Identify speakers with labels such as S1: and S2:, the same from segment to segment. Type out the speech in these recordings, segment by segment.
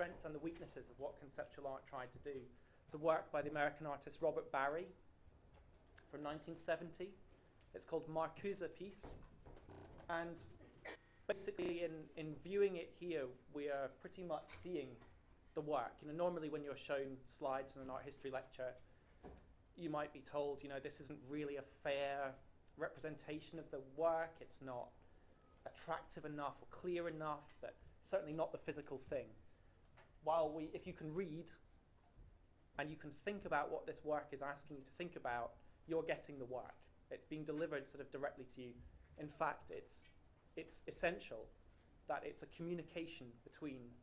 S1: strengths and the weaknesses of what conceptual art tried to do. It's a work by the American artist Robert Barry from 1970. It's called Marcuse Piece. And basically, in viewing it here, we are pretty much seeing the work. Normally when you're shown slides in an art history lecture, you might be told, this isn't really a fair representation of the work. It's not attractive enough or clear enough. That certainly not the physical thing. While if you can read and you can think about what this work is asking you to think about, you're getting the work. It's being delivered sort of directly to you. In fact, it's essential that it's a communication between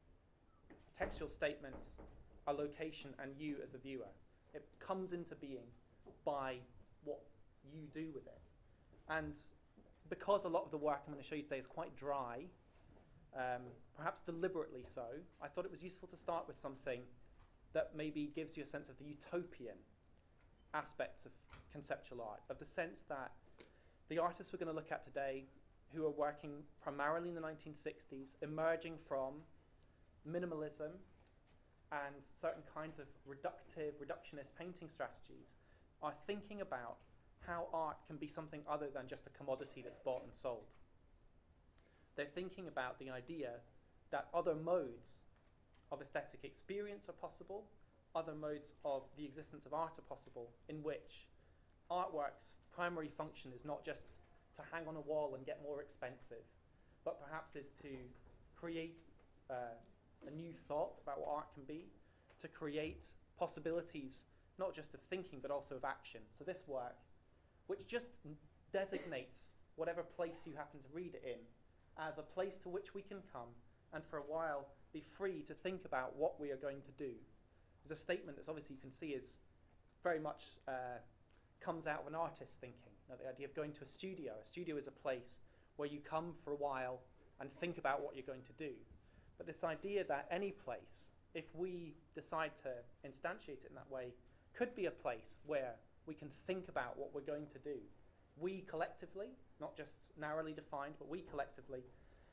S1: a textual statement, a location, and you as a viewer. It comes into being by what you do with it. And because a lot of the work I'm going to show you today is quite dry, perhaps deliberately so, I thought it was useful to start with something that maybe gives you a sense of the utopian aspects of conceptual art, of the sense that the artists we're going to look at today, who are working primarily in the 1960s, emerging from minimalism and certain kinds of reductionist painting strategies, are thinking about how art can be something other than just a commodity that's bought and sold. They're thinking about the idea that other modes of aesthetic experience are possible, other modes of the existence of art are possible, in which artwork's primary function is not just to hang on a wall and get more expensive, but perhaps is to create a new thought about what art can be, to create possibilities not just of thinking but also of action. So this work, which just designates whatever place you happen to read it in as a place to which we can come and for a while be free to think about what we are going to do, is a statement that's obviously you can see is very much comes out of an artist's thinking. The idea of going to a studio. A studio is a place where you come for a while and think about what you're going to do. But this idea that any place, if we decide to instantiate it in that way, could be a place where we can think about what we're going to do. We collectively, not just narrowly defined, but we collectively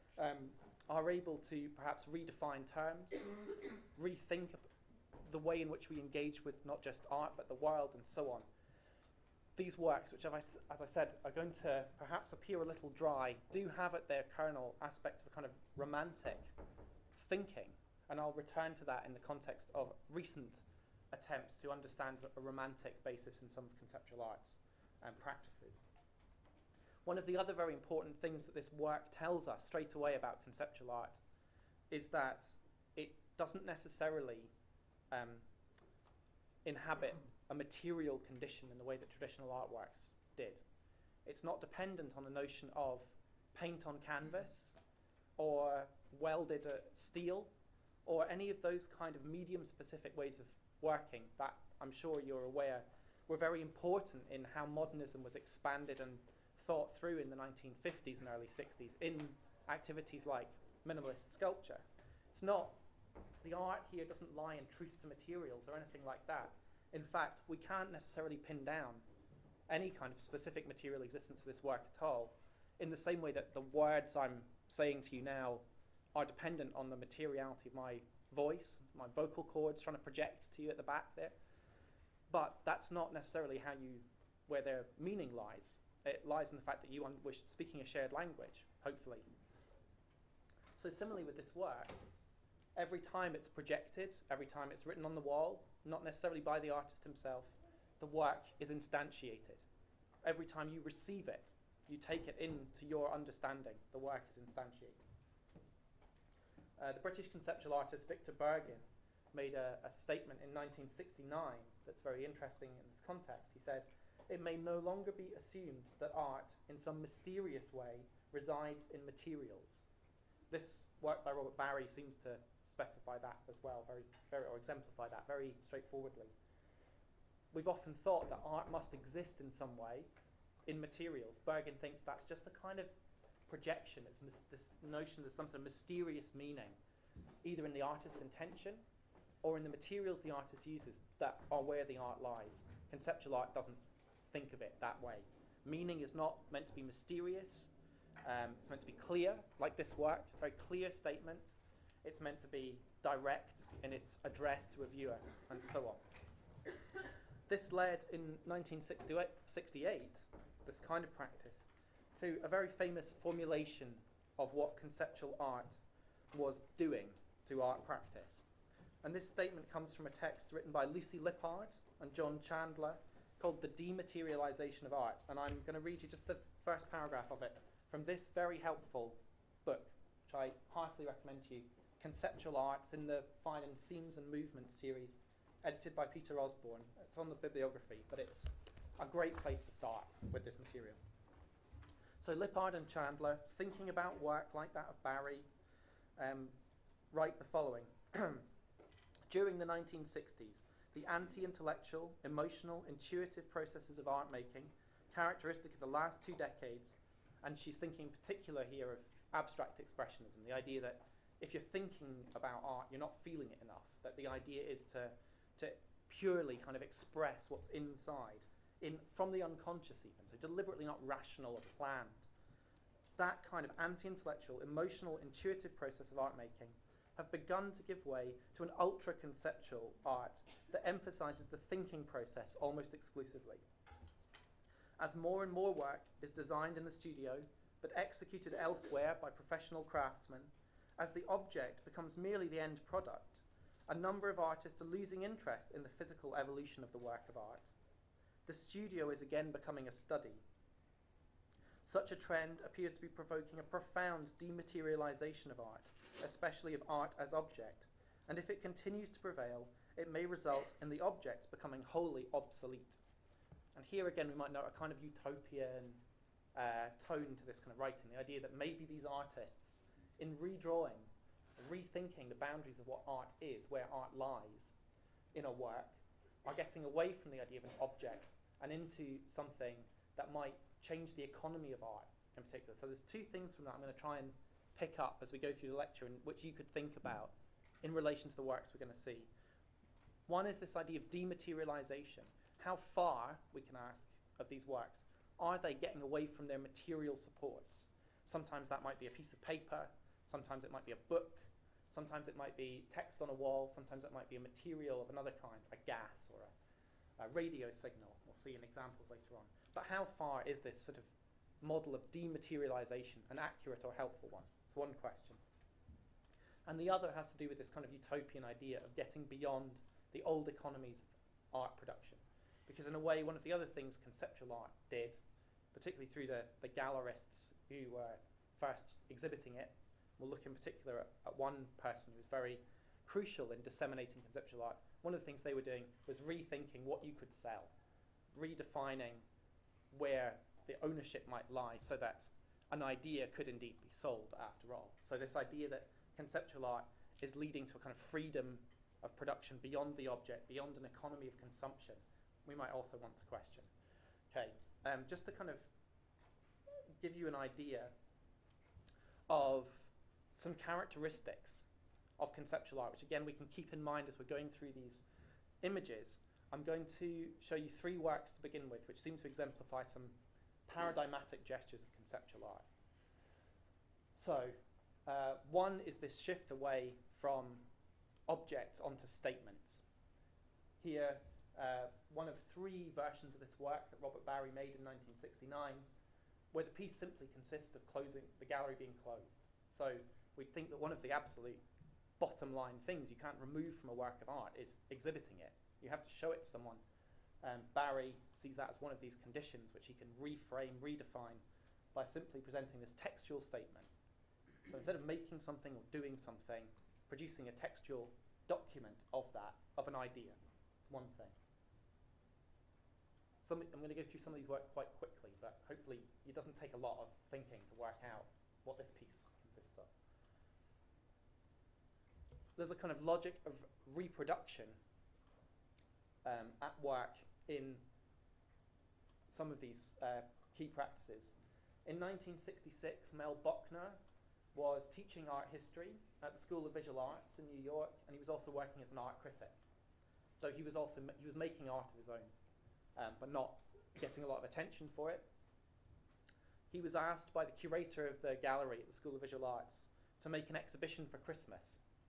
S1: are able to perhaps redefine terms, rethink the way in which we engage with not just art, but the world and so on. These works, which, as I said, are going to perhaps appear a little dry, do have at their kernel aspects of a kind of romantic thinking. And I'll return to that in the context of recent attempts to understand a romantic basis in some of conceptual arts and practices. One of the other very important things that this work tells us straight away about conceptual art is that it doesn't necessarily inhabit a material condition in the way that traditional artworks did. It's not dependent on the notion of paint on canvas or welded steel or any of those kind of medium-specific ways of working that I'm sure you're aware were very important in how modernism was expanded and thought through in the 1950s and early 60s in activities like minimalist sculpture. It's not, the art here doesn't lie in truth to materials or anything like that. In fact, we can't necessarily pin down any kind of specific material existence of this work at all, in the same way that the words I'm saying to you now are dependent on the materiality of my voice, my vocal cords trying to project to you at the back there. But that's not necessarily where their meaning lies. It lies in the fact that you are speaking a shared language, hopefully. So similarly with this work, every time it's projected, every time it's written on the wall, not necessarily by the artist himself, the work is instantiated. Every time you receive it, you take it into your understanding, the work is instantiated. The British conceptual artist Victor Bergin made a statement in 1969 that's very interesting in this context. He said, "It may no longer be assumed that art, in some mysterious way, resides in materials." This work by Robert Barry seems to specify that as well, or exemplify that very straightforwardly. We've often thought that art must exist in some way in materials. Bergin thinks that's just a kind of projection. It's this notion there's some sort of mysterious meaning, either in the artist's intention or in the materials the artist uses that are where the art lies. Conceptual art doesn't think of it that way. Meaning is not meant to be mysterious. It's meant to be clear, like this work, a very clear statement. It's meant to be direct in its address to a viewer, and so on. This led in 1968, this kind of practice, to a very famous formulation of what conceptual art was doing to art practice. And this statement comes from a text written by Lucy Lippard and John Chandler called The Dematerialization of Art. And I'm going to read you just the first paragraph of it from this very helpful book, which I heartily recommend to you, Conceptual Arts in the Finding Themes and Movements series, edited by Peter Osborne. It's on the bibliography, but it's a great place to start with this material. So Lippard and Chandler, thinking about work like that of Barry, write the following. During the 1960s, the anti-intellectual, emotional, intuitive processes of art making, characteristic of the last 2 decades, and she's thinking in particular here of abstract expressionism, the idea that if you're thinking about art, you're not feeling it enough, that the idea is to purely kind of express what's inside, from the unconscious even, so deliberately not rational or planned. That kind of anti-intellectual, emotional, intuitive process of art making have begun to give way to an ultra-conceptual art that emphasizes the thinking process almost exclusively. As more and more work is designed in the studio, but executed elsewhere by professional craftsmen, as the object becomes merely the end product, a number of artists are losing interest in the physical evolution of the work of art. The studio is again becoming a study. Such a trend appears to be provoking a profound dematerialization of art, especially of art as object, and if it continues to prevail, it may result in the objects becoming wholly obsolete. And here again we might note a kind of utopian tone to this kind of writing, the idea that maybe these artists, in redrawing, rethinking the boundaries of what art is, where art lies in a work, are getting away from the idea of an object and into something that might change the economy of art in particular. So there's 2 things from that I'm going to try and pick up as we go through the lecture, and which you could think about in relation to the works we're going to see. One is this idea of dematerialization. How far, we can ask, of these works are they getting away from their material supports? Sometimes that might be a piece of paper, sometimes it might be a book, sometimes it might be text on a wall, sometimes it might be a material of another kind, a gas or a radio signal. We'll see in examples later on. But how far is this sort of model of dematerialization an accurate or helpful one? It's one question. And the other has to do with this kind of utopian idea of getting beyond the old economies of art production. Because in a way, one of the other things conceptual art did, particularly through the gallerists who were first exhibiting it, we'll look in particular at one person who was very crucial in disseminating conceptual art. One of the things they were doing was rethinking what you could sell, redefining where the ownership might lie so that an idea could indeed be sold after all. So this idea that conceptual art is leading to a kind of freedom of production beyond the object, beyond an economy of consumption, we might also want to question. Okay, just to kind of give you an idea of some characteristics of conceptual art, which again we can keep in mind as we're going through these images. I'm going to show you 3 works to begin with, which seem to exemplify some paradigmatic gestures of conceptual art. So, one is this shift away from objects onto statements. Here, one of 3 versions of this work that Robert Barry made in 1969, where the piece simply consists of the gallery being closed. So we think that one of the absolute bottom line things you can't remove from a work of art is exhibiting it. You have to show it to someone. Barry sees that as one of these conditions which he can reframe, redefine by simply presenting this textual statement. So instead of making something or doing something, producing a textual document of that, of an idea. It's one thing. I'm going to go through some of these works quite quickly, but hopefully it doesn't take a lot of thinking to work out what this piece consists of. There's a kind of logic of reproduction at work in some of these key practices. In 1966, Mel Bochner was teaching art history at the School of Visual Arts in New York, and he was also working as an art critic. So he was making art of his own, but not getting a lot of attention for it. He was asked by the curator of the gallery at the School of Visual Arts to make an exhibition for Christmas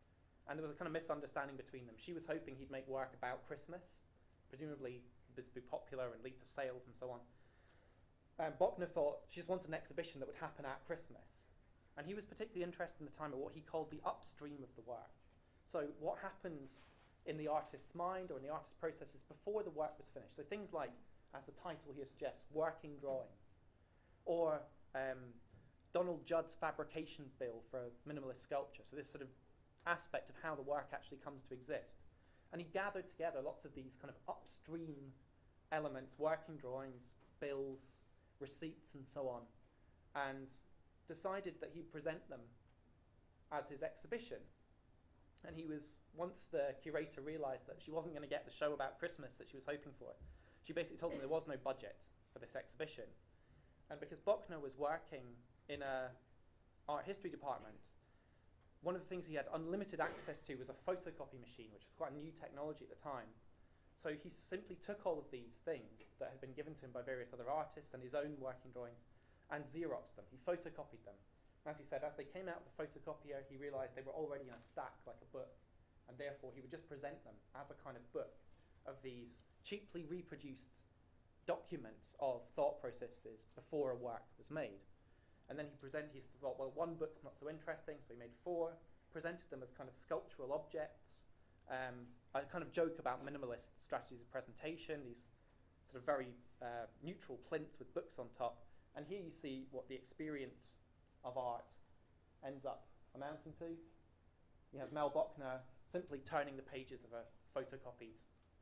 S1: And there was a kind of misunderstanding between them. She was hoping he'd make work about Christmas, presumably this would be popular and lead to sales and so on. And Bochner thought she just wanted an exhibition that would happen at Christmas. And he was particularly interested in the time of what he called the upstream of the work. So what happened in the artist's mind or in the artist's processes before the work was finished. So things like, as the title here suggests, working drawings. Or Donald Judd's fabrication bill for minimalist sculpture. So this sort of aspect of how the work actually comes to exist. And he gathered together lots of these kind of upstream elements, working drawings, bills, receipts, and so on, and decided that he'd present them as his exhibition. And he was, once the curator realized that she wasn't going to get the show about Christmas that she was hoping for, she basically told him there was no budget for this exhibition. And because Bochner was working in a art history department, one of the things he had unlimited access to was a photocopy machine, which was quite a new technology at the time. So he simply took all of these things that had been given to him by various other artists and his own working drawings and Xeroxed them. He photocopied them. As he said, as they came out of the photocopier, he realized they were already in a stack like a book, and therefore he would just present them as a kind of book of these cheaply reproduced documents of thought processes before a work was made. And then he thought, well, one book's not so interesting, so he made 4, presented them as kind of sculptural objects, a kind of joke about minimalist strategies of presentation, these sort of very neutral plinths with books on top. And here you see what the experience of art ends up amounting to. You have Mel Bochner simply turning the pages of a photocopied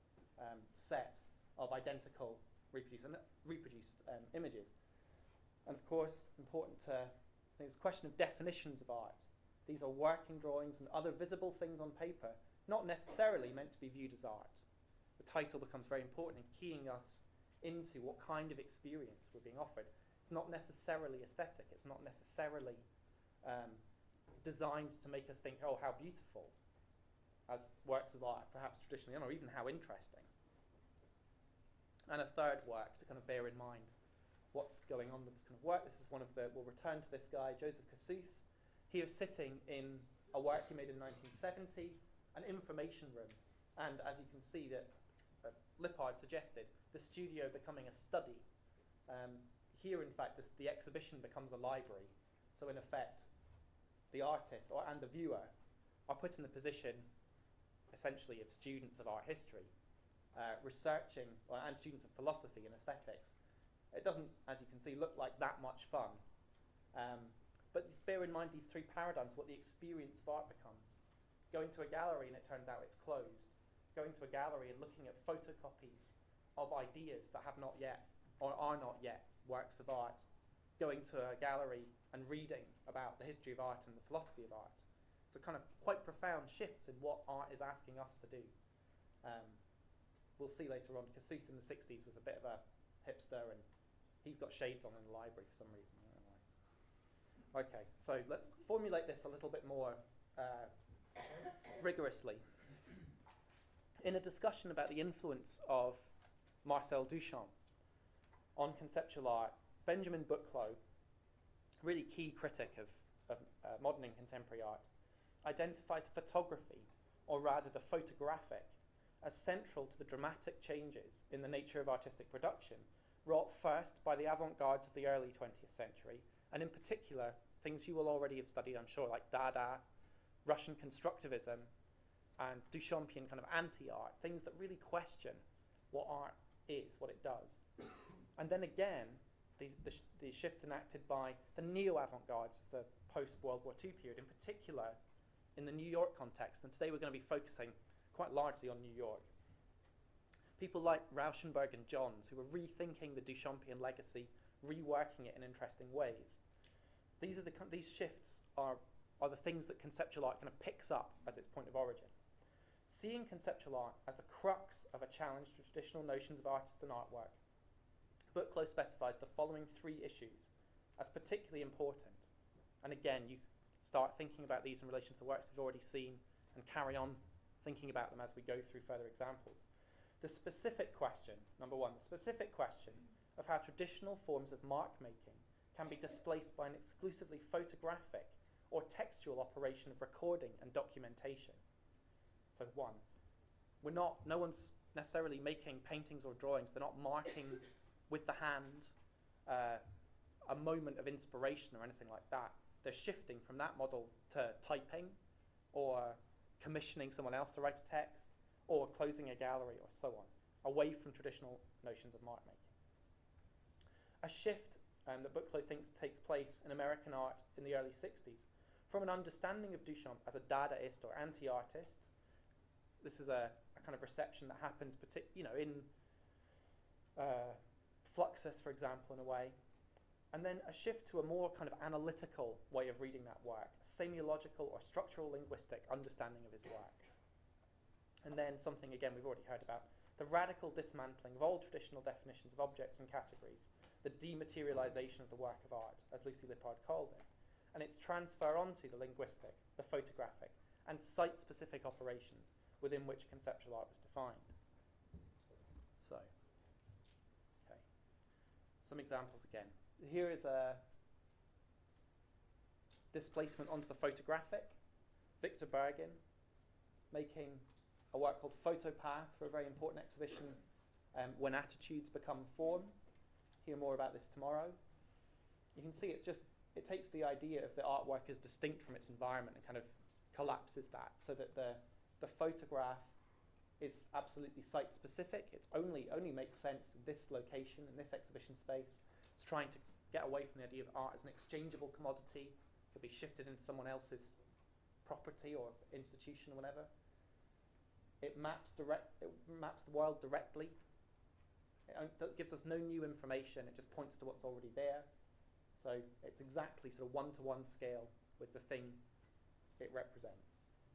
S1: set of identical reproduced images. And of course, important to, I think it's a question of definitions of art. These are working drawings and other visible things on paper, not necessarily meant to be viewed as art. The title becomes very important in keying us into what kind of experience we're being offered. It's not necessarily aesthetic. It's not necessarily designed to make us think, oh, how beautiful, as works of art perhaps traditionally, or even how interesting. And a third work to kind of bear in mind what's going on with this kind of work. This is one of the, we'll return to this guy, Joseph Kosuth. He was sitting in a work he made in 1970, an information room. And as you can see that Lippard suggested, the studio becoming a study. Here, in fact, the exhibition becomes a library. So in effect, the artist and the viewer are put in the position, essentially, of students of art history, researching, and students of philosophy and aesthetics. It doesn't, as you can see, look like that much fun. But bear in mind these 3 paradigms, what the experience of art becomes. Going to a gallery and it turns out it's closed. Going to a gallery and looking at photocopies of ideas that have not yet, or are not yet, works of art. Going to a gallery and reading about the history of art and the philosophy of art. It's a kind of quite profound shifts in what art is asking us to do. We'll see later on, Kosuth in the 60s was a bit of a hipster, and he's got shades on in the library for some reason. I don't know why. Okay, so let's formulate this a little bit more rigorously. In a discussion about the influence of Marcel Duchamp on conceptual art, Benjamin Buchloh, really key critic of modern and contemporary art, identifies photography, or rather the photographic, as central to the dramatic changes in the nature of artistic production, wrought first by the avant-gardes of the early 20th century, and in particular, things you will already have studied, I'm sure, like Dada, Russian constructivism, and Duchampian kind of anti-art, things that really question what art is, what it does. And then again, the shifts enacted by the neo-avant-gardes of the post-World War II period, in particular in the New York context, and today we're going to be focusing quite largely on New York. People like Rauschenberg and Johns, who were rethinking the Duchampian legacy, reworking it in interesting ways. These shifts are the things that conceptual art kind of picks up as its point of origin. Seeing conceptual art as the crux of a challenge to traditional notions of artist and artwork, Buchloh specifies the following 3 issues as particularly important. And again, you start thinking about these in relation to the works we've already seen and carry on thinking about them as we go through further examples. The specific question, number 1, the specific question of how traditional forms of mark making can be displaced by an exclusively photographic or textual operation of recording and documentation. So one, no one's necessarily making paintings or drawings. They're not marking with the hand a moment of inspiration or anything like that. They're shifting from that model to typing or commissioning someone else to write a text or closing a gallery or so on, away from traditional notions of mark making. A shift that Buchloh thinks takes place in American art in the early 60s from an understanding of Duchamp as a Dadaist or anti-artist. This is a kind of reception that happens in Fluxus, for example, in a way. And then a shift to a more kind of analytical way of reading that work, a semiological or structural linguistic understanding of his work. And then something, again, we've already heard about, the radical dismantling of all traditional definitions of objects and categories, the dematerialization of the work of art, as Lucy Lippard called it, and its transfer onto the linguistic, the photographic, and site-specific operations within which conceptual art was defined. So, okay, some examples again. Here is a displacement onto the photographic. Victor Bergin making a work called Photopath for a very important exhibition, When Attitudes Become Form. Hear more about this tomorrow. You can see it takes the idea of the artwork as distinct from its environment and kind of collapses that so that the photograph is absolutely site-specific. It's only makes sense in this location, in this exhibition space. It's trying to get away from the idea of art as an exchangeable commodity. It could be shifted into someone else's property or institution or whatever. It maps the world directly. It gives us no new information. It just points to what's already there. So it's exactly sort of one-to-one scale with the thing it represents.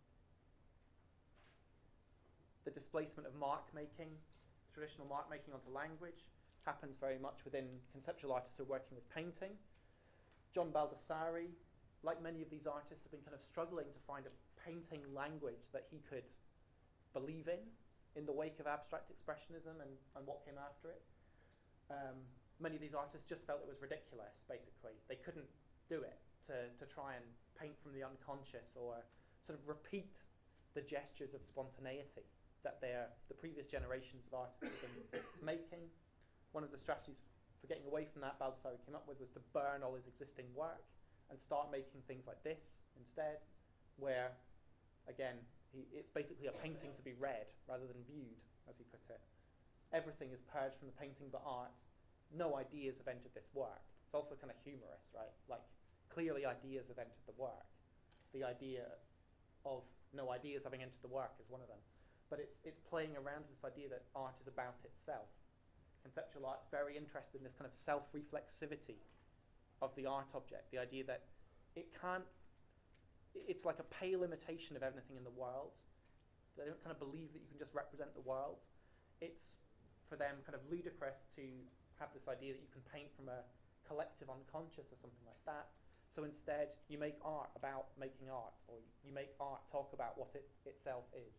S1: The displacement of mark making, traditional mark making onto language, happens very much within conceptual artists who are working with painting. John Baldessari, like many of these artists, have been kind of struggling to find a painting language that he could believe in the wake of abstract expressionism and what came after it. Many of these artists just felt it was ridiculous, basically. They couldn't do it to try and paint from the unconscious or sort of repeat the gestures of spontaneity that the previous generations of artists have been making. One of the strategies for getting away from that Baldessari came up with was to burn all his existing work and start making things like this instead, where, again, it's basically a painting to be read rather than viewed, as he put it. Everything is purged from the painting but art. No ideas have entered this work. It's also kind of humorous, right? Like, clearly ideas have entered the work. The idea of no ideas having entered the work is one of them. But it's playing around with this idea that art is about itself. Conceptual art's very interested in this kind of self-reflexivity of the art object, the idea that it's like a pale imitation of everything in the world. They don't kind of believe that you can just represent the world. It's, for them, kind of ludicrous to have this idea that you can paint from a collective unconscious or something like that. So instead, you make art about making art, or you make art talk about what it itself is.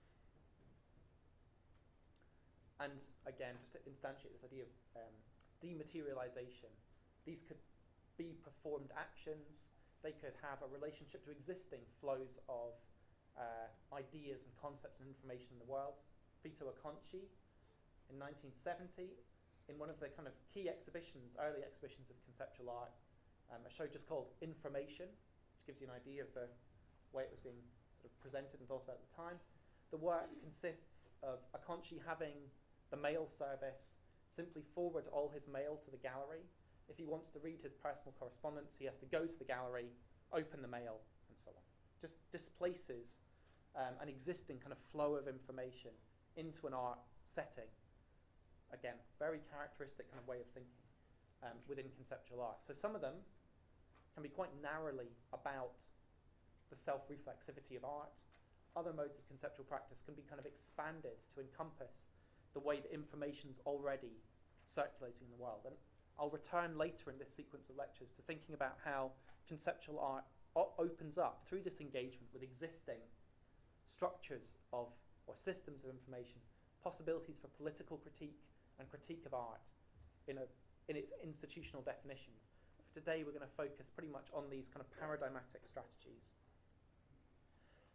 S1: And again, just to instantiate this idea of dematerialization, these could be performed actions. They could have a relationship to existing flows of ideas and concepts and information in the world. Vito Acconci, in 1970, in one of the kind of key exhibitions, early exhibitions of conceptual art, a show just called Information, which gives you an idea of the way it was being sort of presented and thought about at the time. The work consists of Acconci having the mail service simply forward all his mail to the gallery. If he wants to read his personal correspondence, he has to go to the gallery, open the mail, and so on. Just displaces an existing kind of flow of information into an art setting. Again, very characteristic kind of way of thinking within conceptual art. So some of them can be quite narrowly about the self-reflexivity of art. Other modes of conceptual practice can be kind of expanded to encompass the way that information's already circulating in the world. And I'll return later in this sequence of lectures to thinking about how conceptual art opens up through this engagement with existing structures of or systems of information, possibilities for political critique and critique of art in its institutional definitions. For today, we're going to focus pretty much on these kind of paradigmatic strategies.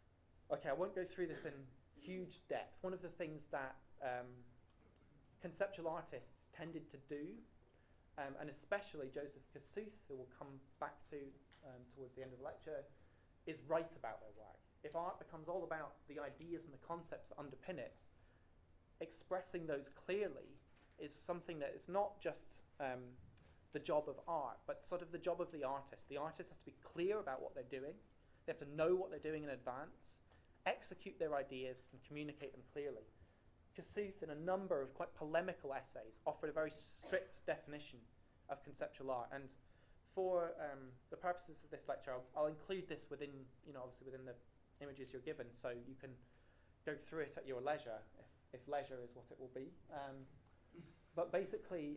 S1: Okay, I won't go through this in huge depth. One of the things that conceptual artists tended to do, and especially Joseph Kosuth, who we'll come back to towards the end of the lecture, is write about their work. If art becomes all about the ideas and the concepts that underpin it, expressing those clearly is something that is not just the job of art, but sort of the job of the artist. The artist has to be clear about what they're doing. They have to know what they're doing in advance, execute their ideas, and communicate them clearly. Kosuth, in a number of quite polemical essays, offered a very strict definition of conceptual art. And for the purposes of this lecture, I'll include this within, obviously within the images you're given, so you can go through it at your leisure, if leisure is what it will be. But basically,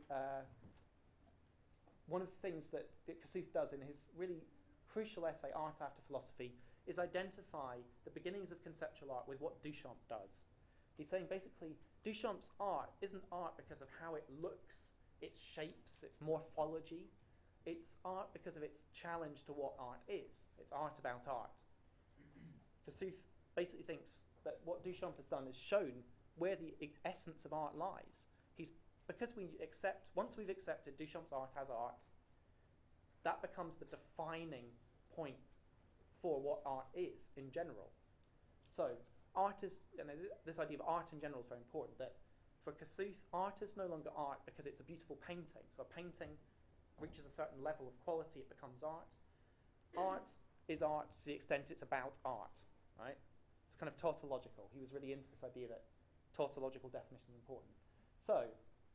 S1: one of the things that Kosuth does in his really crucial essay, Art After Philosophy, is identify the beginnings of conceptual art with what Duchamp does. He's saying basically, Duchamp's art isn't art because of how it looks, its shapes, its morphology. It's art because of its challenge to what art is. It's art about art. Kosuth basically thinks that what Duchamp has done is shown where the essence of art lies. Because once we've accepted Duchamp's art as art, that becomes the defining point for what art is in general. So art is, this idea of art in general is very important, that for Kosuth, art is no longer art because it's a beautiful painting. So a painting reaches a certain level of quality, it becomes art. Art is art to the extent it's about art, right? It's kind of tautological. He was really into this idea that tautological definition is important. So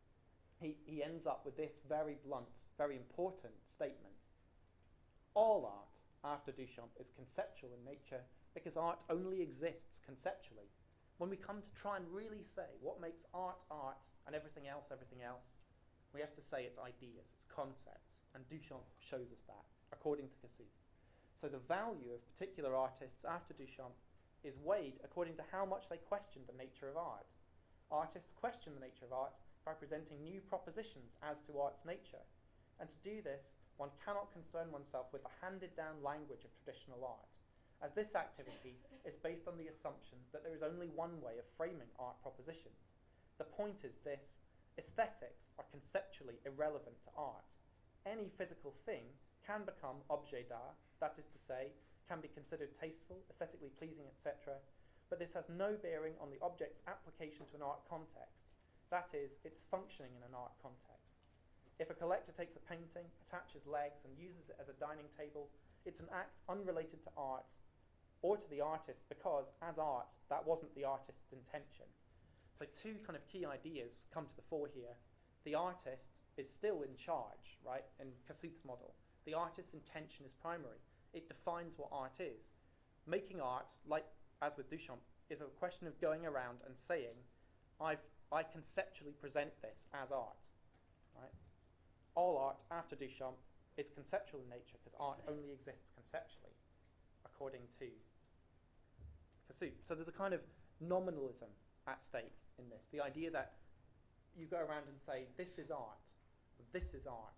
S1: he ends up with this very blunt, very important statement. All art after Duchamp is conceptual in nature because art only exists conceptually. When we come to try and really say what makes art art and everything else, we have to say it's ideas, it's concepts, and Duchamp shows us that, according to Kosuth. So the value of particular artists after Duchamp is weighed according to how much they question the nature of art. Artists question the nature of art by presenting new propositions as to art's nature, and to do this, one cannot concern oneself with the handed-down language of traditional art, as this activity is based on the assumption that there is only one way of framing art propositions. The point is this: aesthetics are conceptually irrelevant to art. Any physical thing can become objet d'art, that is to say, can be considered tasteful, aesthetically pleasing, etc., but this has no bearing on the object's application to an art context, that is, its functioning in an art context. If a collector takes a painting, attaches legs, and uses it as a dining table, it's an act unrelated to art or to the artist because, as art, that wasn't the artist's intention. So two kind of key ideas come to the fore here. The artist is still in charge, right, in Kosuth's model. The artist's intention is primary. It defines what art is. Making art, like as with Duchamp, is a question of going around and saying, I conceptually present this as art, right? All art after Duchamp is conceptual in nature because art only exists conceptually, according to Kosuth. So there's a kind of nominalism at stake in this. The idea that you go around and say, this is art, or this is art,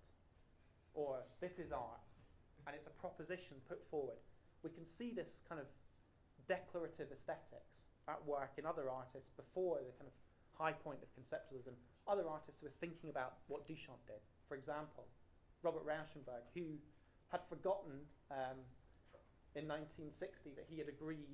S1: and it's a proposition put forward. We can see this kind of declarative aesthetics at work in other artists before the kind of high point of conceptualism. Other artists who were thinking about what Duchamp did. For example, Robert Rauschenberg, who had forgotten in 1961, that he had agreed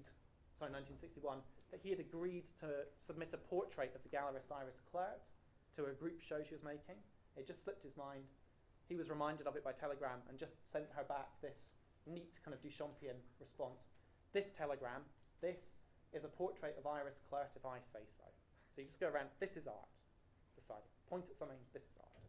S1: to submit a portrait of the gallerist Iris Clert to a group show she was making. It just slipped his mind. He was reminded of it by telegram and just sent her back this neat kind of Duchampian response. This telegram, this is a portrait of Iris Clert if I say so. So you just go around, this is art. Decide. Point at something, this is art.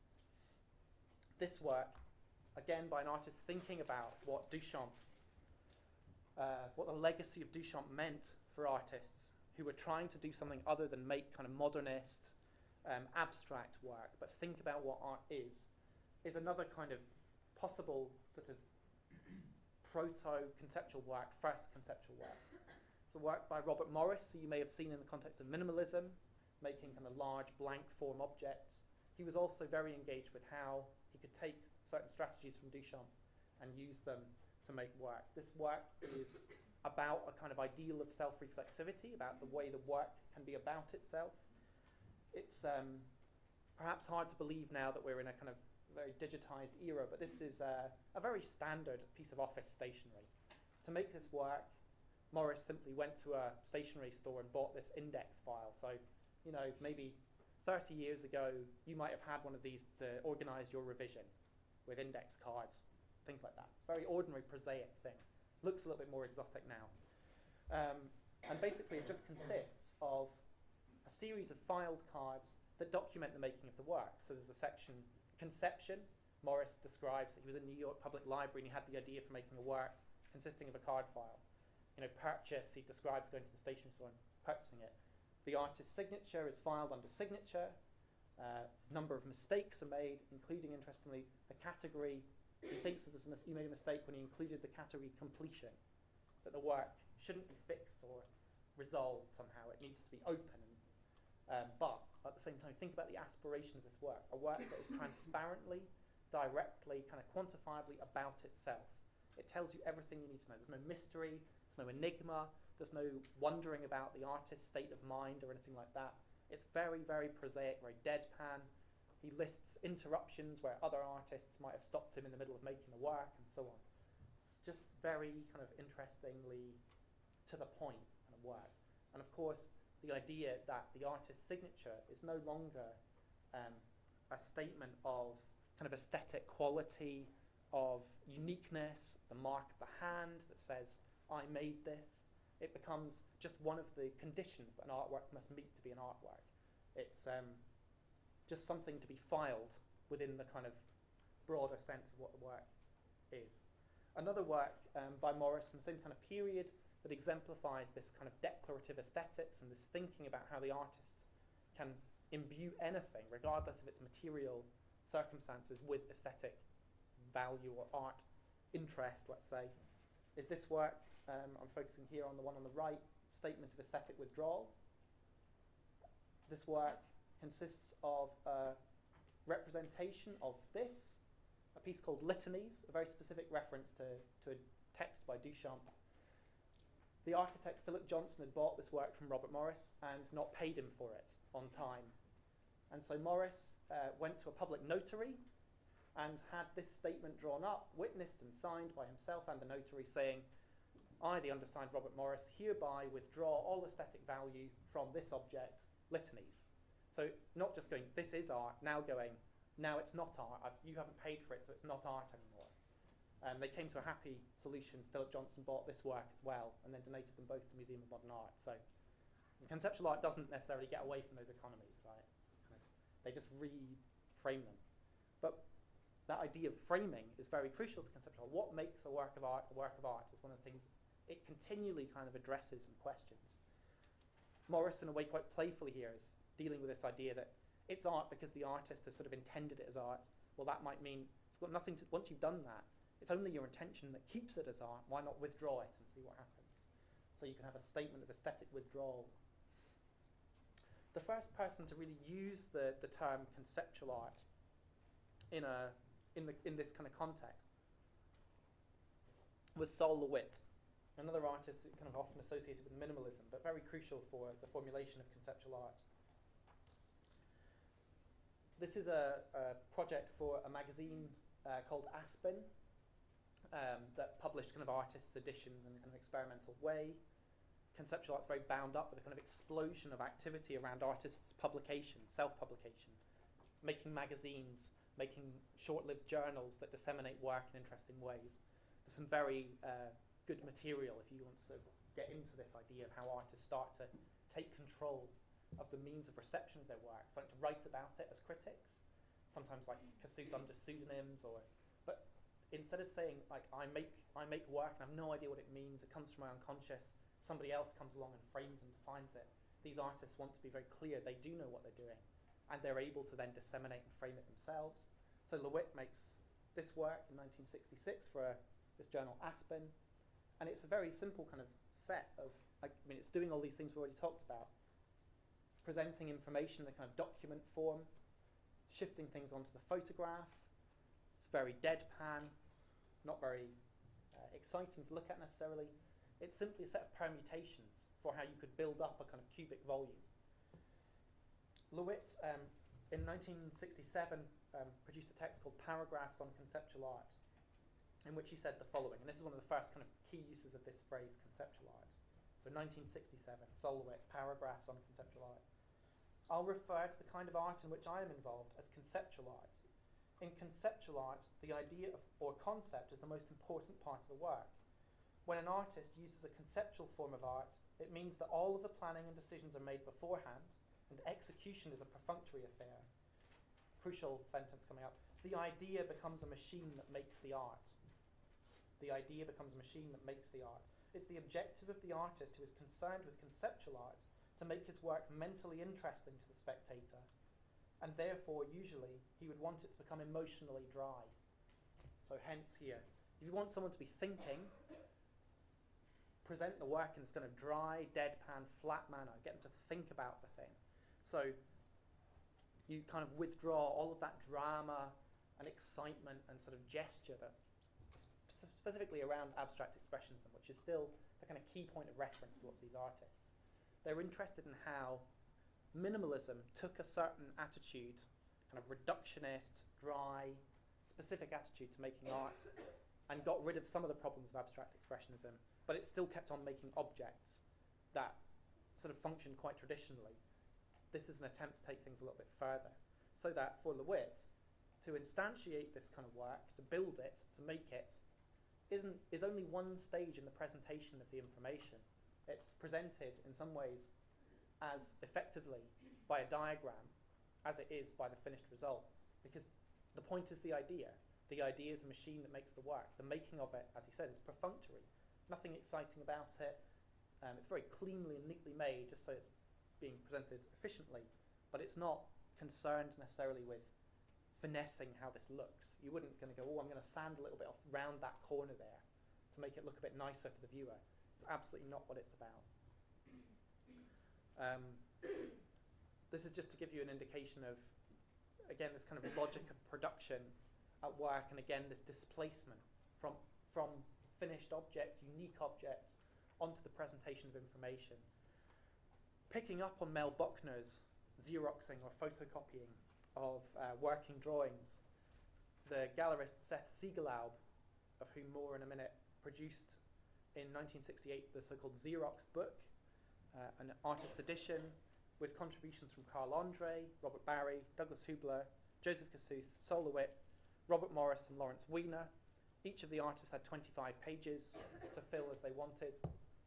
S1: This work, again by an artist thinking about what Duchamp, what the legacy of Duchamp meant for artists who were trying to do something other than make kind of modernist, abstract work, but think about what art is another kind of possible sort of proto-conceptual work, first conceptual work. It's a work by Robert Morris, who you may have seen in the context of minimalism, making kind of large blank form objects. He was also very engaged with how he could take certain strategies from Duchamp and use them to make work. This work is about a kind of ideal of self-reflexivity, about the way the work can be about itself. It's perhaps hard to believe now that we're in a kind of very digitized era, but this is a very standard piece of office stationery. To make this work, Morris simply went to a stationery store and bought this index file. So, you know, maybe 30 years ago, you might have had one of these to organize your revision with index cards, things like that. Very ordinary, prosaic thing. Looks a little bit more exotic now. And basically, it just consists of a series of filed cards that document the making of the work. So there's a section, conception. Morris describes that he was in New York Public Library and he had the idea for making a work consisting of a card file. You know, purchase, he describes going to the stationery store and purchasing it. The artist's signature is filed under signature. Number of mistakes are made, including, interestingly, the category. He thinks that you made a mistake when he included the category completion, that the work shouldn't be fixed or resolved somehow. It needs to be open. But at the same time, think about the aspiration of this work, a work that is transparently, directly, kind of quantifiably about itself. It tells you everything you need to know. There's no mystery, there's no enigma, there's no wondering about the artist's state of mind or anything like that. It's very, very prosaic, very deadpan. He lists interruptions where other artists might have stopped him in the middle of making the work and so on. It's just very kind of interestingly to the point kind of work. And of course, the idea that the artist's signature is no longer a statement of kind of aesthetic quality, of uniqueness, the mark of the hand that says, I made this. It becomes just one of the conditions that an artwork must meet to be an artwork. It's just something to be filed within the kind of broader sense of what the work is. Another work by Morris in the same kind of period that exemplifies this kind of declarative aesthetics and this thinking about how the artist can imbue anything, regardless of its material circumstances, with aesthetic value or art interest, let's say, is this work. I'm focusing here on the one on the right, Statement of Aesthetic Withdrawal. This work consists of a representation of this, a piece called Litanies, a very specific reference to a text by Duchamp. The architect Philip Johnson had bought this work from Robert Morris and not paid him for it on time. And so Morris went to a public notary and had this statement drawn up, witnessed and signed by himself and the notary, saying, I, the undersigned Robert Morris, hereby withdraw all aesthetic value from this object, Litanies. So not just going, this is art, now going, now it's not art, you haven't paid for it, so it's not art anymore. They came to a happy solution. Philip Johnson bought this work as well and then donated them both to the Museum of Modern Art. So conceptual art doesn't necessarily get away from those economies, right? It's kind of, they just reframe them. But that idea of framing is very crucial to conceptual art. What makes a work of art a work of art is one of the things it continually kind of addresses and questions. Morris, in a way, quite playfully here, is dealing with this idea that it's art because the artist has sort of intended it as art. Well, that might mean it's got nothing to, once you've done that, it's only your intention that keeps it as art. Why not withdraw it and see what happens? So you can have a statement of aesthetic withdrawal. The first person to really use the term conceptual art in this kind of context was Sol LeWitt, another artist kind of often associated with minimalism, but very crucial for the formulation of conceptual art. This is a project for a magazine called Aspen that published kind of artists' editions in a kind of experimental way. Conceptual art's very bound up with a kind of explosion of activity around artists' publication, self-publication, making magazines, making short-lived journals that disseminate work in interesting ways. There's some very good material if you want to get into this idea of how artists start to take control of the means of reception of their work, starting to write about it as critics, sometimes like under pseudonyms, but instead of saying like I make work and I have no idea what it means, it comes from my unconscious, somebody else comes along and frames and defines it. These artists want to be very clear, they do know what they're doing, and they're able to then disseminate and frame it themselves. So LeWitt makes this work in 1966 for this journal Aspen, and it's a very simple kind of set of, it's doing all these things we already talked about, presenting information in a kind of document form, shifting things onto the photograph. It's very deadpan, not very exciting to look at necessarily. It's simply a set of permutations for how you could build up a kind of cubic volume. Lewitt, in 1967, produced a text called Paragraphs on Conceptual Art, in which he said the following, and this is one of the first kind of key uses of this phrase, conceptual art. So 1967, Sol LeWitt, Paragraphs on Conceptual Art. I'll refer to the kind of art in which I am involved as conceptual art. In conceptual art, the idea of, or concept is the most important part of the work. When an artist uses a conceptual form of art, it means that all of the planning and decisions are made beforehand, and execution is a perfunctory affair. Crucial sentence coming up. The idea becomes a machine that makes the art. The idea becomes a machine that makes the art. It's the objective of the artist who is concerned with conceptual art to make his work mentally interesting to the spectator, and therefore, usually, he would want it to become emotionally dry. So hence here, if you want someone to be thinking, present the work in this kind of dry, deadpan, flat manner, get them to think about the thing. So you kind of withdraw all of that drama and excitement and sort of gesture that specifically around abstract expressionism, which is still the kind of key point of reference towards these artists. They're interested in how minimalism took a certain attitude, kind of reductionist, dry, specific attitude to making art, and got rid of some of the problems of abstract expressionism, but it still kept on making objects that sort of functioned quite traditionally. This is an attempt to take things a little bit further, so that for Lewitt, to instantiate this kind of work, to build it, to make it, is only one stage in the presentation of the information. It's presented in some ways as effectively by a diagram as it is by the finished result, because the point is the idea. The idea is a machine that makes the work. The making of it, as he says, is perfunctory. Nothing exciting about it. It's very cleanly and neatly made, just so it's being presented efficiently, but it's not concerned necessarily with finessing how this looks. You wouldn't going to go, oh, I'm going to sand a little bit off round that corner there to make it look a bit nicer for the viewer. It's absolutely not what it's about. This is just to give you an indication of, again, this kind of logic of production at work, and again, this displacement from finished objects, unique objects, onto the presentation of information. Picking up on Mel Buckner's Xeroxing or photocopying of working drawings, the gallerist Seth Siegelaub, of whom more in a minute, produced in 1968 the so-called Xerox book, an artist's edition with contributions from Carl Andre, Robert Barry, Douglas Hubler, Joseph Kossuth, Sol LeWitt, Robert Morris and Lawrence Weiner. Each of the artists had 25 pages to fill as they wanted.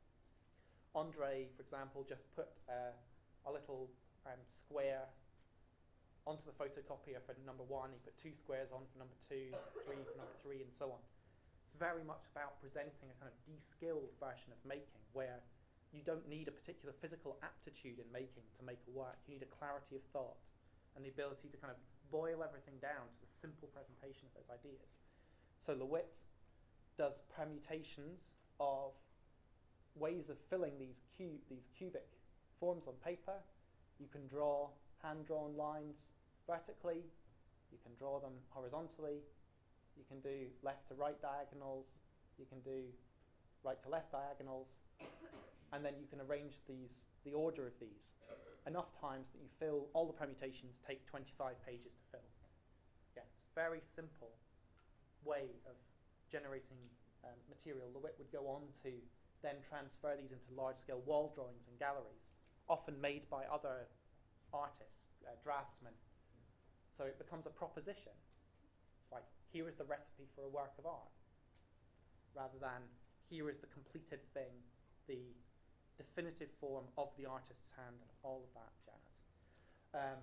S1: Andre, for example, just put a little square onto the photocopier for number 1. He put 2 squares on for number 2, 3 for number 3, and so on. It's very much about presenting a kind of de-skilled version of making, where you don't need a particular physical aptitude in making to make a work. You need a clarity of thought and the ability to kind of boil everything down to the simple presentation of those ideas. So Lewitt does permutations of ways of filling these cubic forms on paper. You can draw hand-drawn lines vertically. You can draw them horizontally. You can do left to right diagonals. You can do right to left diagonals. And then you can arrange the order of these enough times that you fill all the permutations, take 25 pages to fill. Yeah, it's a very simple way of generating material. Lewitt would go on to then transfer these into large-scale wall drawings in galleries, often made by other artists, draftsmen. So it becomes a proposition. It's like, here is the recipe for a work of art, rather than here is the completed thing, the definitive form of the artist's hand, and all of that jazz.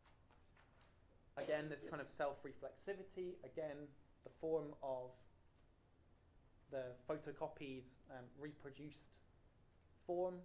S1: Again, this kind of self-reflexivity, again, the form of the photocopy's reproduced form.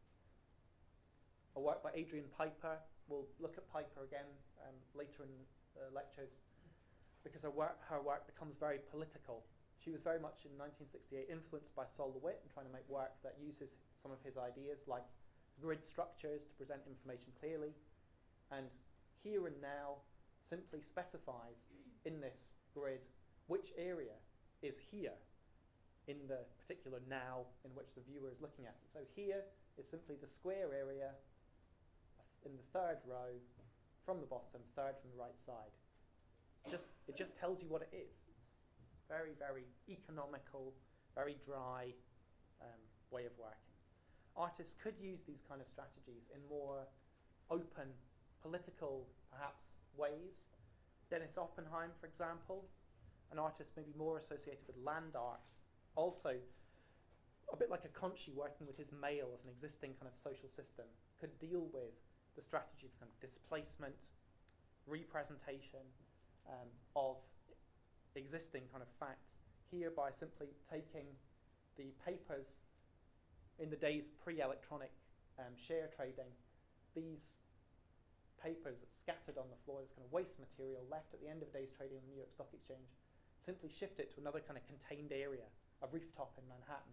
S1: A work by Adrian Piper. We'll look at Piper again later in lectures, because her work becomes very political. She was very much in 1968 influenced by Sol LeWitt and trying to make work that uses some of his ideas, like grid structures to present information clearly, and here and now simply specifies in this grid which area is here, in the particular now in which the viewer is looking at it. So here is simply the square area in the third row from the bottom, third from the right side. It just tells you what it is. It's very, very economical, very dry way of working. Artists could use these kind of strategies in more open, political, perhaps, ways. Dennis Oppenheim, for example, an artist maybe more associated with land art, also a bit like a Conchi working with his mail as an existing kind of social system, could deal with the strategies of kind of displacement, representation of existing kind of facts, here by simply taking the papers in the days pre-electronic share trading, these papers scattered on the floor, this kind of waste material left at the end of a day's trading on the New York Stock Exchange, simply shift it to another kind of contained area, a rooftop in Manhattan.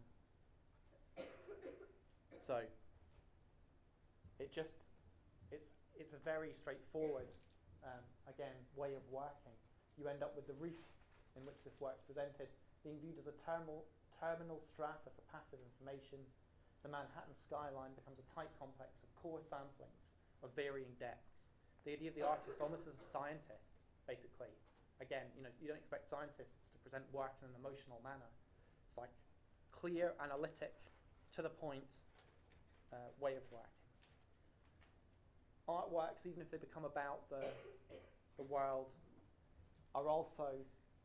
S1: So it's a very straightforward, again, way of working. You end up with the roof in which this work's presented being viewed as a terminal strata for passive information. The Manhattan skyline becomes a tight complex of core samplings of varying depths. The idea of the artist almost as a scientist, basically. Again, you don't expect scientists to present work in an emotional manner. It's like clear, analytic, to the point way of working. Artworks, even if they become about the world, are also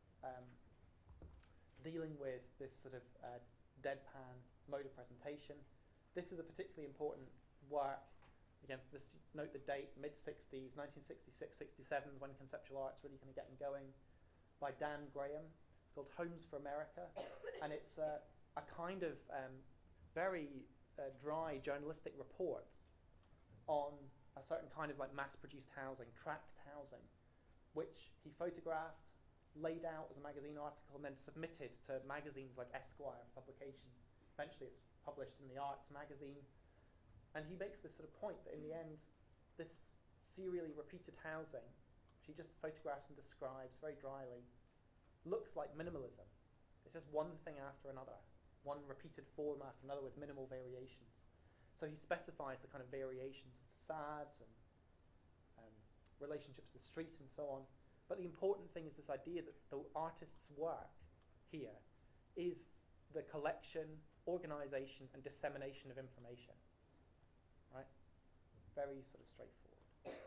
S1: dealing with this sort of deadpan mode of presentation. This is a particularly important work. Again, note the date, mid-60s, 1966, 67 is when conceptual art's really kind of getting going, by Dan Graham. It's called Homes for America, and it's a kind of very dry journalistic report on a certain kind of like mass-produced housing, tract housing, which he photographed, laid out as a magazine article, and then submitted to magazines like Esquire for publication. Eventually it's published in the Arts magazine. And he makes this sort of point that in the end, this serially repeated housing, which he just photographs and describes very dryly, looks like minimalism. It's just one thing after another, one repeated form after another with minimal variations. So he specifies the kind of variations of facades and relationships to the street and so on. But the important thing is this idea that the artist's work here is the collection, organization, and dissemination of information. Right? Very sort of straightforward.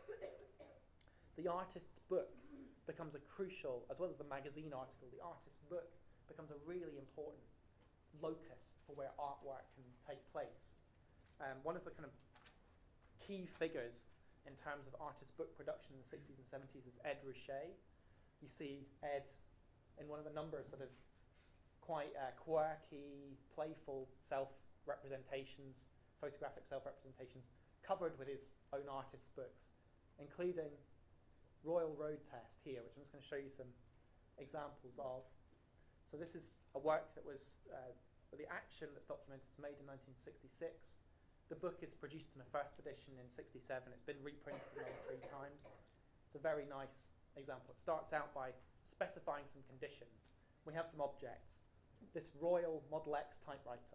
S1: The artist's book becomes a crucial, as well as the magazine article, the artist's book becomes a really important locus for where artwork can take place. One of the kind of key figures in terms of artist book production in the 60s and 70s is Ed Ruscha. You see Ed in one of a number of sort of quite quirky, playful self-representations, photographic self-representations, covered with his own artist's books, including Royal Road Test here, which I'm just going to show you some examples of. So this is a work that was, the action that's documented is made in 1966. The book is produced in a first edition in 67. It's been reprinted another 3 times. It's a very nice example. It starts out by specifying some conditions. We have some objects. This Royal Model X typewriter.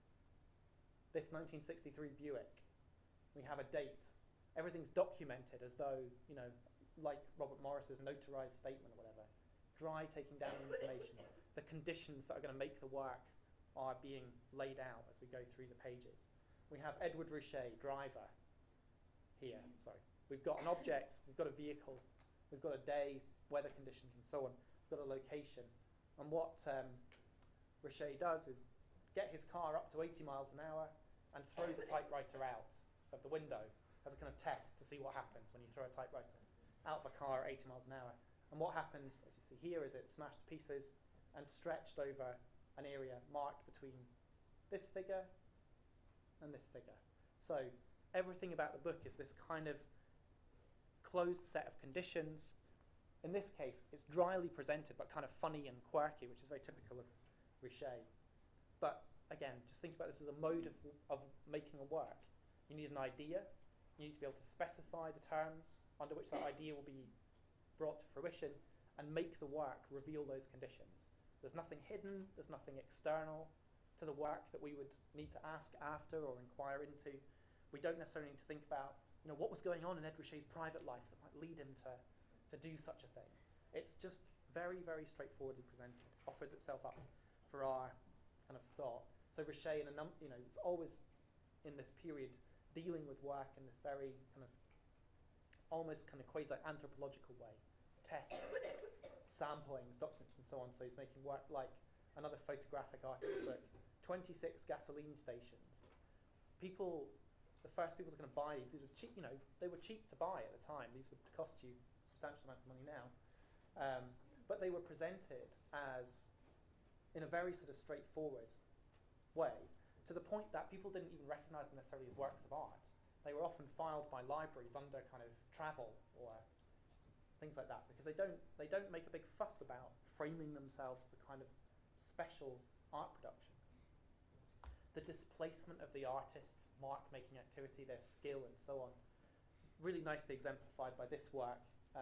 S1: This 1963 Buick. We have a date. Everything's documented as though, like Robert Morris's notarized statement or whatever. Dry taking down information. The conditions that are going to make the work are being laid out as we go through the pages. We have Edward Ruscha, driver, here, sorry. We've got an object, we've got a vehicle, we've got a day, weather conditions, and so on. We've got a location. And what Ruscha does is get his car up to 80 miles an hour and throw the typewriter out of the window as a kind of test to see what happens when you throw a typewriter out of a car at 80 miles an hour. And what happens, as you see here, is it's smashed to pieces and stretched over an area marked between this figure and this figure. So everything about the book is this kind of closed set of conditions. In this case, it's dryly presented, but kind of funny and quirky, which is very typical of Ruscha. But again, just think about this as a mode of making a work. You need an idea. You need to be able to specify the terms under which that idea will be brought to fruition and make the work reveal those conditions. There's nothing hidden, there's nothing external to the work that we would need to ask after or inquire into. We don't necessarily need to think about, what was going on in Ed Ruscha's private life that might lead him to do such a thing. It's just very, very straightforwardly presented, offers itself up for our kind of thought. So Ruscha, is always in this period dealing with work in this very kind of almost kind of quasi-anthropological way. Tests, samplings, documents, and so on. So he's making work like another photographic artist book, 26 gasoline stations. The first people that are going to buy these were cheap, they were cheap to buy at the time. These would cost you substantial amounts of money now. But they were presented as, in a very sort of straightforward way, to the point that people didn't even recognize them necessarily as works of art. They were often filed by libraries under kind of travel or things like that, because they don't make a big fuss about framing themselves as a kind of special art production. The displacement of the artist's mark-making activity, their skill, and so on, is really nicely exemplified by this work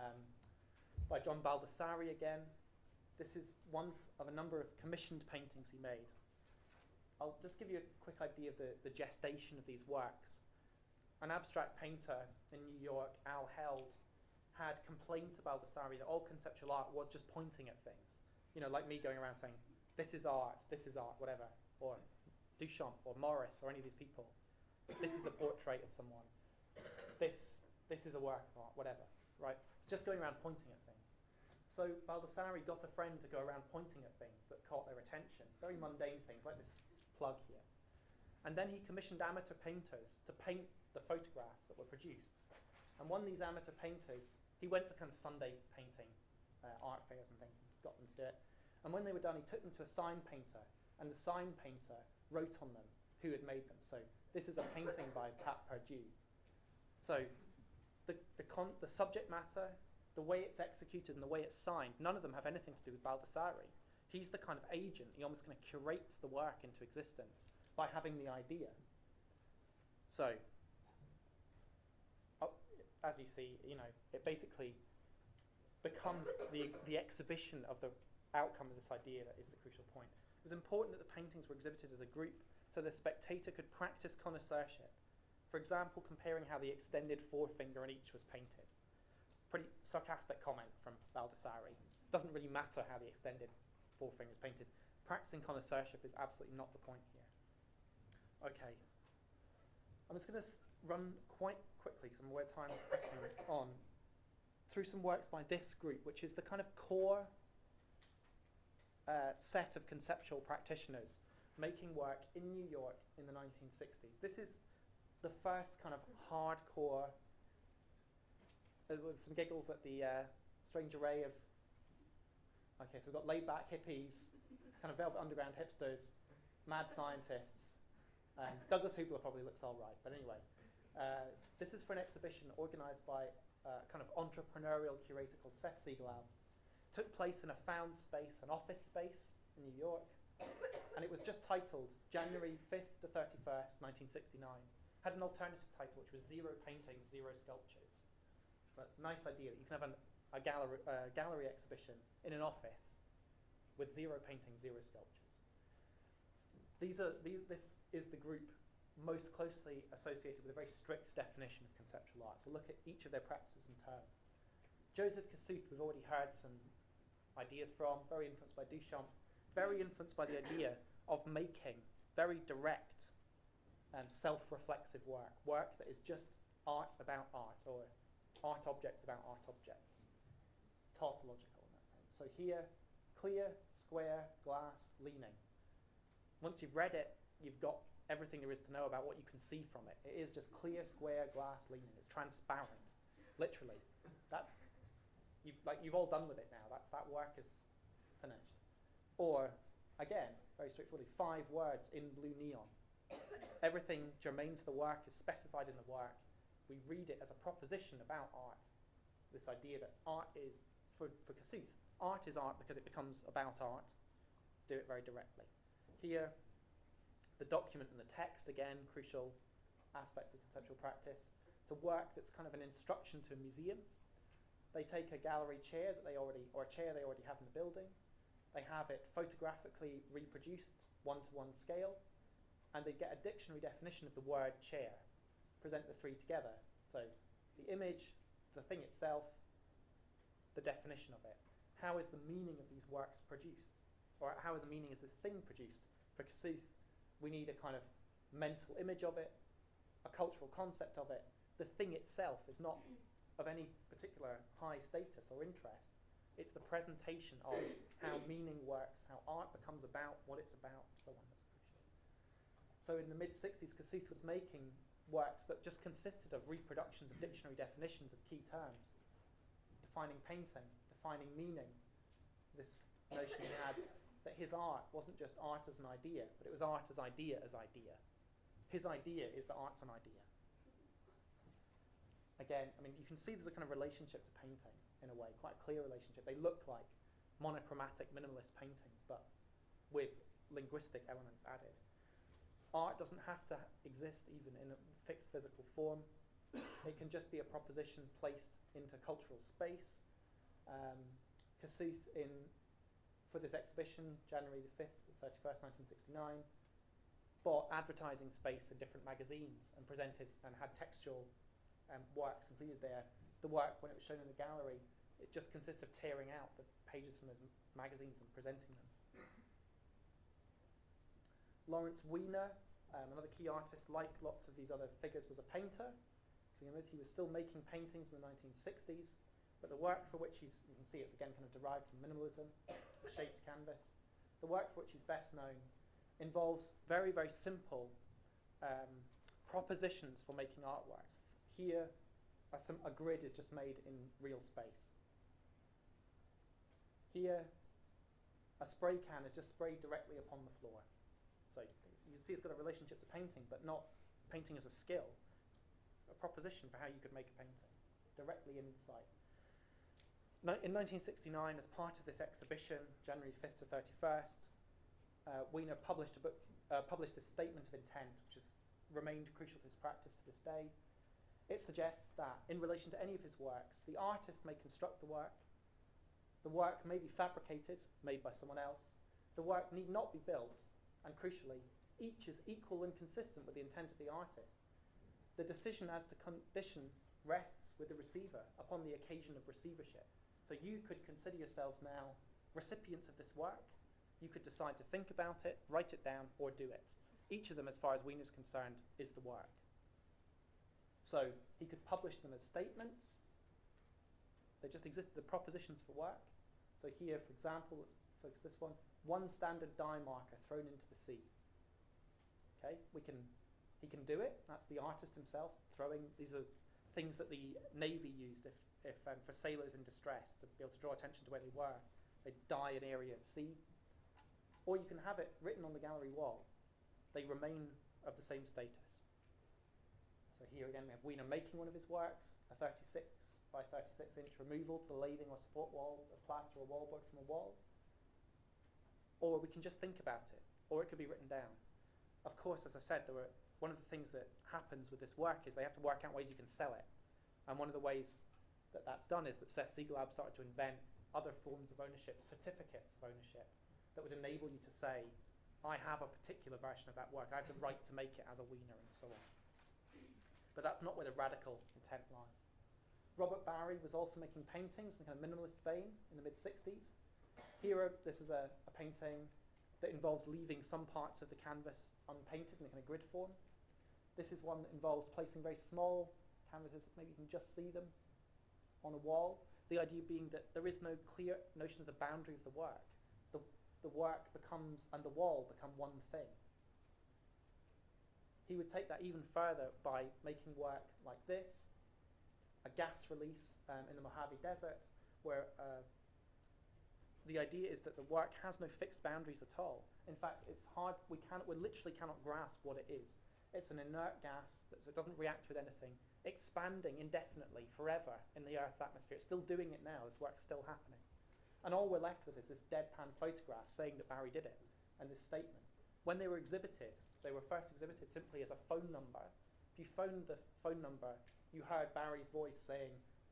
S1: by John Baldessari again. This is one of a number of commissioned paintings he made. I'll just give you a quick idea of the gestation of these works. An abstract painter in New York, Al Held, had complained to Baldessari that all conceptual art was just pointing at things. Like me going around saying, this is art, whatever. Or Duchamp or Morris or any of these people. This is a portrait of someone. This is a work of art, whatever, right? Just going around pointing at things. So Baldessari got a friend to go around pointing at things that caught their attention, very mundane things like this plug here. And then he commissioned amateur painters to paint the photographs that were produced. And one of these amateur painters, he went to kind of Sunday painting, art fairs and things, and got them to do it. And when they were done, he took them to a sign painter, and the sign painter wrote on them who had made them. So this is a painting by Pat Perdue. So the subject matter, the way it's executed and the way it's signed, none of them have anything to do with Baldessari. He's the kind of agent. He almost kind of curates the work into existence by having the idea. So, as you see, it basically becomes the exhibition of the outcome of this idea that is the crucial point. It was important that the paintings were exhibited as a group so the spectator could practice connoisseurship. For example, comparing how the extended forefinger on each was painted. Pretty sarcastic comment from Baldessari. Doesn't really matter how the extended forefinger is painted. Practicing connoisseurship is absolutely not the point here. Okay. I'm just going to run quite quickly, because I'm aware time's pressing on, through some works by this group, which is the kind of core set of conceptual practitioners making work in New York in the 1960s. This is the first kind of hardcore, with some giggles at the strange array of, okay, so we've got laid-back hippies, kind of Velvet Underground hipsters, mad scientists. Douglas Hubler probably looks all right, but anyway. This is for an exhibition organised by a kind of entrepreneurial curator called Seth Siegelab. Took place in a found space, an office space in New York, and it was just titled January 5th to 31st, 1969. Had an alternative title, which was Zero Paintings, Zero Sculptures. So that's a nice idea that you can have a gallery exhibition in an office with zero paintings, zero sculptures. This is the group most closely associated with a very strict definition of conceptual art. So look at each of their practices in turn. Joseph Kosuth, we've already heard some ideas from, very influenced by Duchamp, very influenced by the idea of making very direct self-reflexive work that is just art about art, or art objects about art objects. Tautological in that sense. So here, clear, square, glass, leaning. Once you've read it, you've got everything there is to know about what you can see from it. It is just clear, square, glass, leaning. It's transparent, literally. You've all done with it now. That work is finished. Or, again, very straightforwardly, 5 words in blue neon. Everything germane to the work is specified in the work. We read it as a proposition about art. This idea that art is, for Kosuth, art is art because it becomes about art. Do it very directly. Here, the document and the text, again, crucial aspects of conceptual practice. It's a work that's kind of an instruction to a museum. They take a gallery chair that they already, or a chair they already have in the building. they have it photographically reproduced, one-to-one scale, and they get a dictionary definition of the word chair. Present the three together. So the image, the thing itself, the definition of it. How is the meaning of these works produced? Or how is the meaning is this thing produced? For Kossuth, we need a kind of mental image of it, a cultural concept of it. The thing itself is not of any particular high status or interest. It's the presentation of how meaning works, how art becomes about what it's about, so on. That's crucial. So in the mid-60s, Kossuth was making works that just consisted of reproductions of dictionary definitions of key terms, defining painting, defining meaning. This notion he had that his art wasn't just art as an idea, but it was art as idea as idea. His idea is that art's an idea. Again, I mean, you can see there's a kind of relationship to painting in a way, quite a clear relationship. They look like monochromatic minimalist paintings, but with linguistic elements added. Art doesn't have to exist even in a fixed physical form. It can just be a proposition placed into cultural space. Kossuth, for this exhibition, January the 5th, the 31st, 1969, bought advertising space in different magazines and presented and had textual works included there. The work, when it was shown in the gallery, it just consists of tearing out the pages from those magazines and presenting them. Lawrence Weiner, another key artist, like lots of these other figures, was a painter. He was still making paintings in the 1960s, but the work for which you can see it's again kind of derived from minimalism, the shaped canvas. The work for which he's best known involves very, very simple propositions for making artworks. Here, a grid is just made in real space. Here, a spray can is just sprayed directly upon the floor. So you see it's got a relationship to painting, but not painting as a skill. A proposition for how you could make a painting, directly in sight. In 1969, as part of this exhibition, January 5th to 31st, Weiner published this statement of intent, which has remained crucial to his practice to this day. It suggests that in relation to any of his works, the artist may construct the work may be fabricated, made by someone else, the work need not be built, and crucially, each is equal and consistent with the intent of the artist. The decision as to condition rests with the receiver upon the occasion of receivership. So you could consider yourselves now recipients of this work. You could decide to think about it, write it down, or do it. Each of them, as far as Weiner's concerned, is the work. So he could publish them as statements. They just existed as propositions for work. So here, for example, let's focus this one standard dye marker thrown into the sea. Okay, he can do it. That's the artist himself throwing. These are things that the Navy used if for sailors in distress to be able to draw attention to where they were. They'd dye an area of sea. Or you can have it written on the gallery wall. They remain of the same status. So here again we have Weiner making one of his works, a 36 by 36 inch removal to the lathing or support wall of plaster or wallboard from a wall. Or we can just think about it, or it could be written down. Of course, as I said, one of the things that happens with this work is they have to work out ways you can sell it. And one of the ways that that's done is that Seth Siegelab started to invent other forms of ownership, certificates of ownership, that would enable you to say, I have a particular version of that work, I have the right to make it as a Weiner, and so on. But that's not where the radical intent lies. Robert Barry was also making paintings in a kind of minimalist vein in the mid-60s. Here, this is a painting that involves leaving some parts of the canvas unpainted in a kind of grid form. This is one that involves placing very small canvases, maybe you can just see them on a wall. The idea being that there is no clear notion of the boundary of the work. The work becomes, and the wall become one thing. He would take that even further by making work like this, a gas release in the Mojave Desert, where the idea is that the work has no fixed boundaries at all. In fact, it's hard, we literally cannot grasp what it is. It's an inert gas that so it doesn't react with anything, expanding indefinitely, forever, in the Earth's atmosphere. It's still doing it now, this work's still happening. And all we're left with is this deadpan photograph saying that Barry did it, and this statement. When they were exhibited, they were first exhibited simply as a phone number. If you phoned the phone number, you heard Barry's voice saying,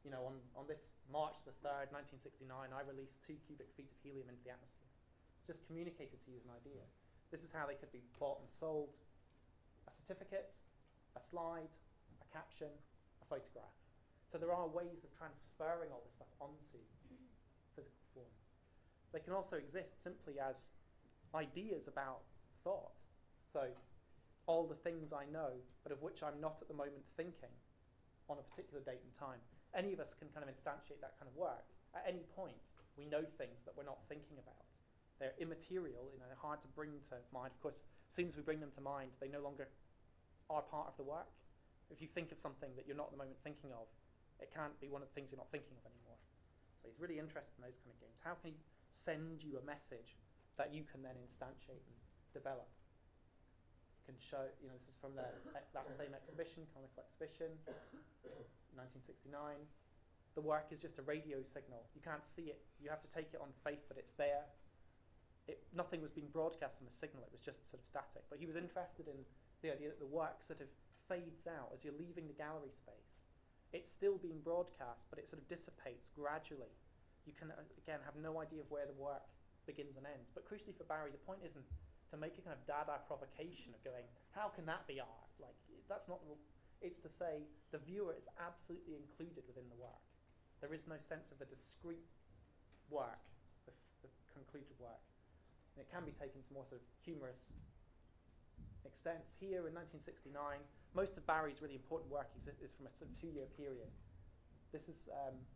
S1: on this March the 3rd, 1969, I released 2 cubic feet of helium into the atmosphere. It's just communicated to you as an idea. This is how they could be bought and sold. A certificate, a slide, a caption, a photograph. So there are ways of transferring all this stuff onto physical forms. They can also exist simply as ideas about thought. So all the things I know, but of which I'm not at the moment thinking on a particular date and time. Any of us can kind of instantiate that kind of work. At any point, we know things that we're not thinking about. They're immaterial, hard to bring to mind. Of course, as soon as we bring them to mind, they no longer are part of the work. If you think of something that you're not at the moment thinking of, it can't be one of the things you're not thinking of anymore. So he's really interested in those kind of games. How can he send you a message that you can then instantiate and develop? Can show, this is from that same exhibition, Conical Exhibition, 1969. The work is just a radio signal. You can't see it. You have to take it on faith that it's there. Nothing was being broadcast on the signal. It was just sort of static. But he was interested in the idea that the work sort of fades out as you're leaving the gallery space. It's still being broadcast, but it sort of dissipates gradually. You can, again, have no idea of where the work begins and ends. But crucially for Barry, the point isn't to make a kind of Dada provocation of going, how can that be art? Like, that's not, it's to say the viewer is absolutely included within the work. There is no sense of the discrete work, the concluded work. And it can be taken to more sort of humorous extents. Here in 1969, most of Barry's really important work is from a sort of 2-year period. This is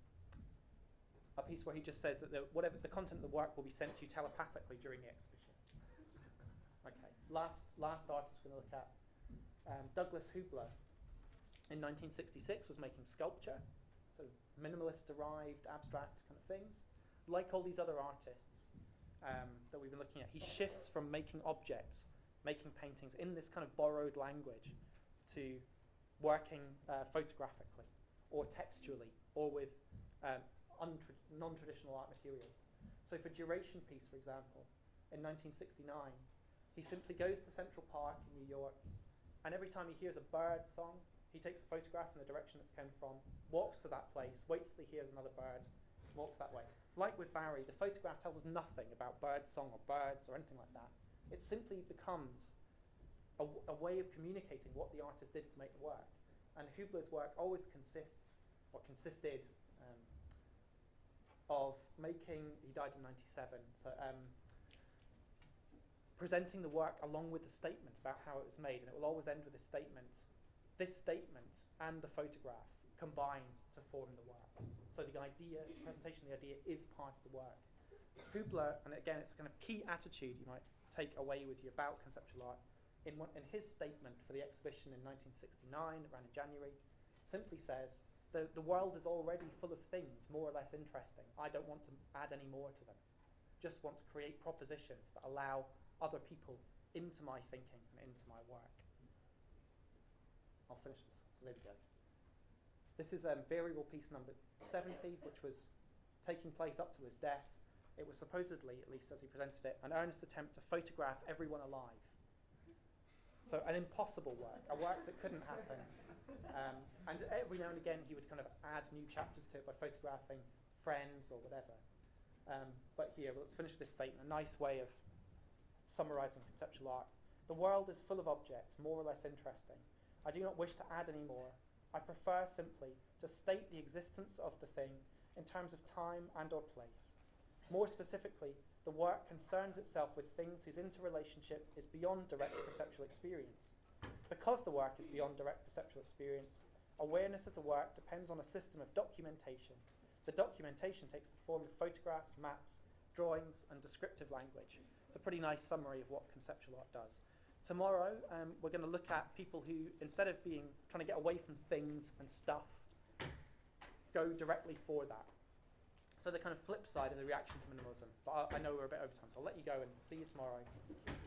S1: a piece where he just says that whatever the content of the work will be sent to you telepathically during the exhibition. Okay, last artist we're going to look at, Douglas Hubler in 1966 was making sculpture, so minimalist-derived, abstract kind of things. Like all these other artists that we've been looking at, he shifts from making objects, making paintings in this kind of borrowed language, to working photographically, or textually, or with non-traditional art materials. So for Duration Piece, for example, in 1969, he simply goes to Central Park in New York, and every time he hears a bird song, he takes a photograph in the direction it came from, walks to that place, waits till he hears another bird, walks that way. Like with Barry, the photograph tells us nothing about bird song or birds or anything like that. It simply becomes a way of communicating what the artist did to make the work. And Hubler's work always consisted of making, he died in 97, so presenting the work along with the statement about how it was made, and it will always end with a statement. This statement and the photograph combine to form the work. So the idea, the presentation of the idea is part of the work. Hubler, and again it's a kind of key attitude you might take away with you about conceptual art, in his statement for the exhibition in 1969, it ran in January, simply says, the world is already full of things more or less interesting. I don't want to add any more to them. Just want to create propositions that allow other people into my thinking and into my work. I'll finish this. So there we go. This is variable piece number 70, which was taking place up to his death. It was supposedly, at least as he presented it, an earnest attempt to photograph everyone alive. So an impossible work, a work that couldn't happen. And every now and again he would kind of add new chapters to it by photographing friends or whatever. But here, let's finish with this statement, a nice way of summarizing conceptual art. The world is full of objects, more or less interesting. I do not wish to add any more. I prefer simply to state the existence of the thing in terms of time and or place. More specifically, the work concerns itself with things whose interrelationship is beyond direct perceptual experience. Because the work is beyond direct perceptual experience, awareness of the work depends on a system of documentation. The documentation takes the form of photographs, maps, drawings, and descriptive language. It's a pretty nice summary of what conceptual art does. Tomorrow, we're going to look at people who, instead of trying to get away from things and stuff, go directly for that. So the kind of flip side of the reaction to minimalism. But I know we're a bit over time, so I'll let you go and see you tomorrow.